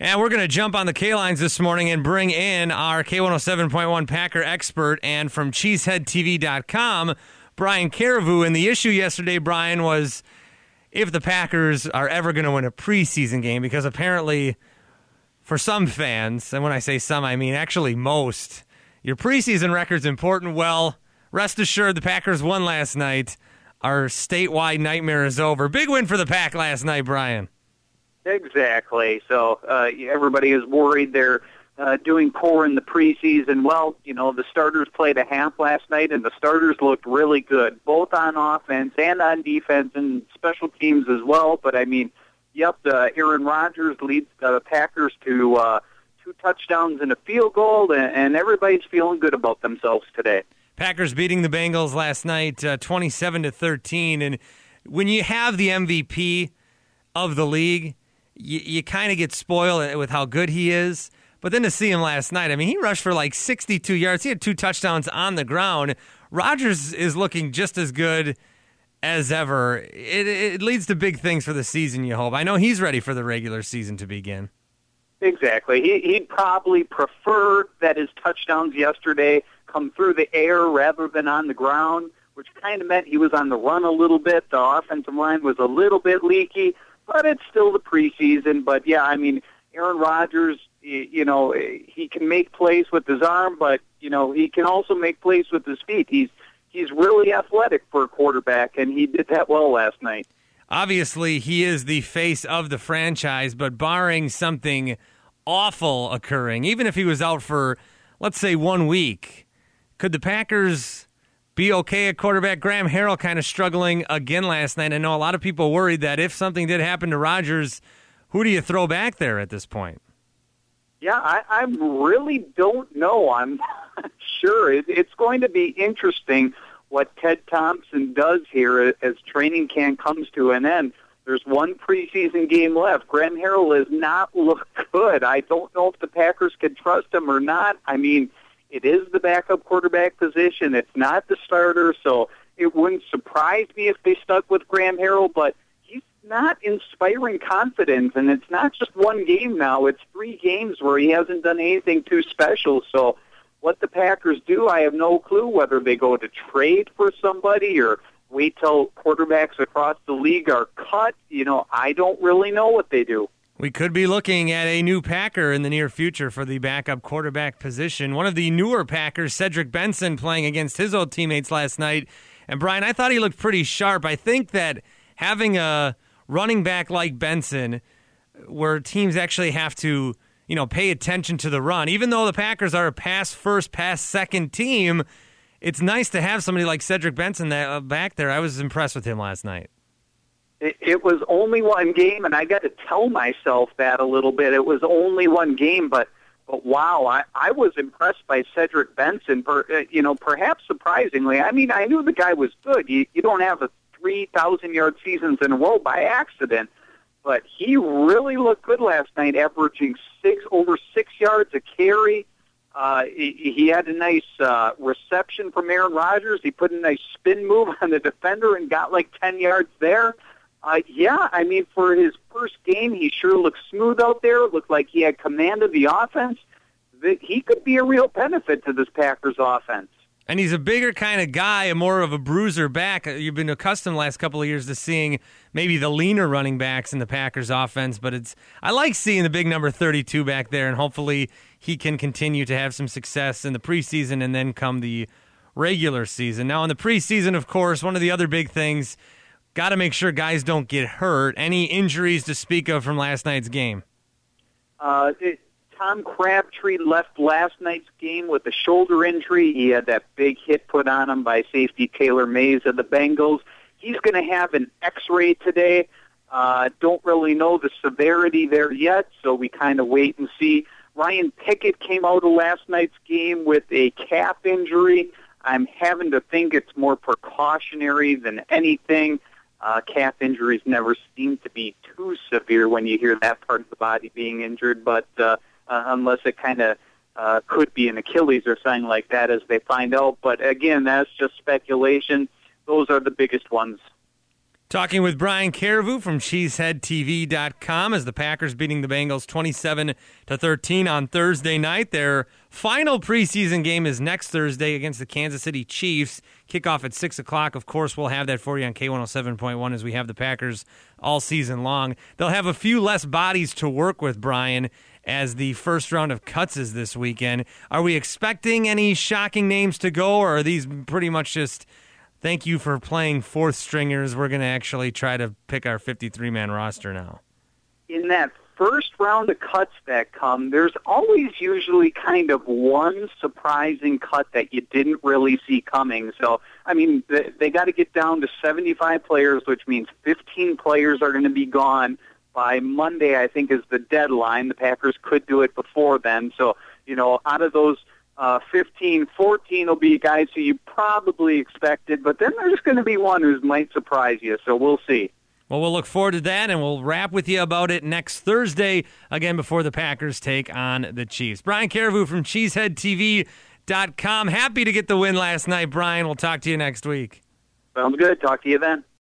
And we're going to jump on the K-Lines this morning and bring in our K107.1 Packer expert and from CheeseheadTV.com, Brian Carriveau. And the issue yesterday, Brian, was if the Packers are ever going to win a preseason game, because apparently for some fans, and when I say some, I mean actually most, your preseason record's important. Well, rest assured the Packers won last night. Our statewide nightmare is over. Big win for the Pack last night, Brian. Exactly. So everybody is worried they're doing poor in the preseason. Well, the starters played a half last night, and the starters looked really good, both on offense and on defense and special teams as well. But, Aaron Rodgers leads the Packers to 2 touchdowns and a field goal, and everybody's feeling good about themselves today. Packers beating the Bengals last night 27-13. And when you have the MVP of the league, you kind of get spoiled with how good he is. But then to see him last night, I mean, he rushed for like 62 yards. He had 2 touchdowns on the ground. Rodgers is looking just as good as ever. It leads to big things for the season, you hope. I know he's ready for the regular season to begin. Exactly. He'd probably prefer that his touchdowns yesterday come through the air rather than on the ground, which kind of meant he was on the run a little bit. The offensive line was a little bit leaky. But it's still the preseason. But, Aaron Rodgers, he can make plays with his arm, but, he can also make plays with his feet. He's really athletic for a quarterback, and he did that well last night. Obviously, he is the face of the franchise, but barring something awful occurring, even if he was out for, let's say, 1 week, could the Packers be okay at quarterback? Graham Harrell kind of struggling again last night. I know a lot of people worried that if something did happen to Rodgers, who do you throw back there at this point? Yeah, I really don't know. I'm not sure. It's going to be interesting what Ted Thompson does here as training camp comes to an end. There's 1 preseason game left. Graham Harrell has not looked good. I don't know if the Packers can trust him or not. I mean, it is the backup quarterback position. It's not the starter, so it wouldn't surprise me if they stuck with Graham Harrell, but he's not inspiring confidence, and it's not just 1 game now. It's 3 games where he hasn't done anything too special. So what the Packers do, I have no clue, whether they go to trade for somebody or wait till quarterbacks across the league are cut. I don't really know what they do. We could be looking at a new Packer in the near future for the backup quarterback position. One of the newer Packers, Cedric Benson, playing against his old teammates last night. And, Brian, I thought he looked pretty sharp. I think that having a running back like Benson, where teams actually have to, pay attention to the run, even though the Packers are a pass-first, pass-second team, it's nice to have somebody like Cedric Benson back there. I was impressed with him last night. It was only 1 game, and I got to tell myself that a little bit. It was only 1 game, but wow, I was impressed by Cedric Benson, perhaps surprisingly. I mean, I knew the guy was good. You don't have a 3,000-yard seasons in a row by accident, but he really looked good last night, averaging over 6 yards a carry. He had a nice reception from Aaron Rodgers. He put a nice spin move on the defender and got like 10 yards there. For his first game, he sure looked smooth out there. It looked like he had command of the offense. He could be a real benefit to this Packers offense. And he's a bigger kind of guy, more of a bruiser back. You've been accustomed the last couple of years to seeing maybe the leaner running backs in the Packers offense, but I like seeing the big number 32 back there, and hopefully he can continue to have some success in the preseason and then come the regular season. Now, in the preseason, of course, one of the other big things, got to make sure guys don't get hurt. Any injuries to speak of from last night's game? Tom Crabtree left last night's game with a shoulder injury. He had that big hit put on him by safety Taylor Mays of the Bengals. He's going to have an X-ray today. Don't really know the severity there yet, so we kind of wait and see. Ryan Pickett came out of last night's game with a calf injury. I'm having to think it's more precautionary than anything. Calf injuries never seem to be too severe when you hear that part of the body being injured, but unless it kind of could be an Achilles or something like that as they find out. But again, that's just speculation. Those are the biggest ones. Talking with Brian Carriveau from CheeseheadTV.com as the Packers beating the Bengals 27-13 on Thursday night. Their final preseason game is next Thursday against the Kansas City Chiefs. Kickoff at 6 o'clock. Of course, we'll have that for you on K107.1 as we have the Packers all season long. They'll have a few less bodies to work with, Brian, as the first round of cuts is this weekend. Are we expecting any shocking names to go, or are these pretty much just thank you for playing fourth stringers? We're going to actually try to pick our 53-man roster now. In that first round of cuts that come, there's always usually kind of one surprising cut that you didn't really see coming. So, I mean, they got to get down to 75 players, which means 15 players are going to be gone by Monday, I think, is the deadline. The Packers could do it before then. So, you know, out of those 15, 14 will be guys who you probably expected, but then there's going to be one who might surprise you, so we'll see. Well, we'll look forward to that, and we'll wrap with you about it next Thursday, again, before the Packers take on the Chiefs. Brian Carriveau from CheeseheadTV.com. Happy to get the win last night, Brian. We'll talk to you next week. Sounds good. Talk to you then.